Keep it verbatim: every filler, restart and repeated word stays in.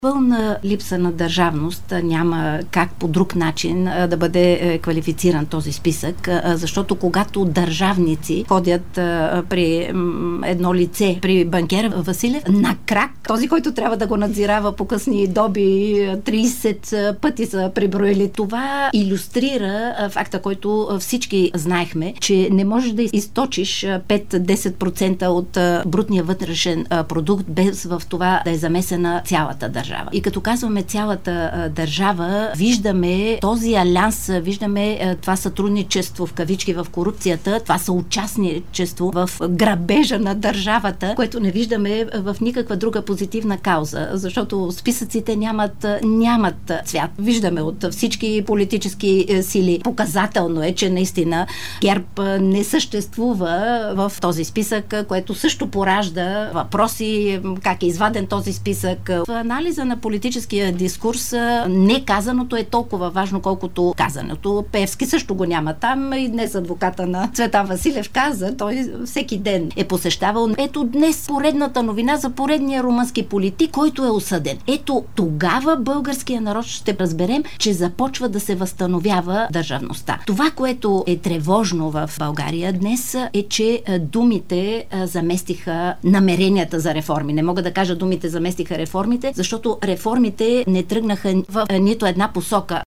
Пълна липса на държавност, няма как по друг начин да бъде квалифициран този списък, защото когато държавници ходят при едно лице, при банкера Василев, на крак, този, който трябва да го надзирава по късни доби, трийсет пъти са приброили. Това илюстрира факта, който всички знаехме, че не можеш да източиш пет до десет процента от брутния вътрешен продукт без в това да е замесена цялата държава. И като казваме цялата а, държава, виждаме този алянс, виждаме а, това сътрудничество в кавички в корупцията, това съучастничество в грабежа на държавата, което не виждаме в никаква друга позитивна кауза, защото списъците нямат, нямат цвят. Виждаме от всички политически сили. Показателно е, че наистина ГЕРБ не съществува в този списък, което също поражда въпроси, как е изваден този списък. В анализа на политическия дискурс не казаното е толкова важно, колкото казаното. Пеевски също го няма там и днес адвоката на Цветан Василев каза, той всеки ден е посещавал. Ето днес поредната новина за поредния румънски политик, който е осъден. Ето тогава българския народ ще разберем, че започва да се възстановява държавността. Това, което е тревожно в България днес, е, че думите заместиха намеренията за реформи. Не мога да кажа думите заместиха реформите, защото реформите не тръгнаха в нито една посока.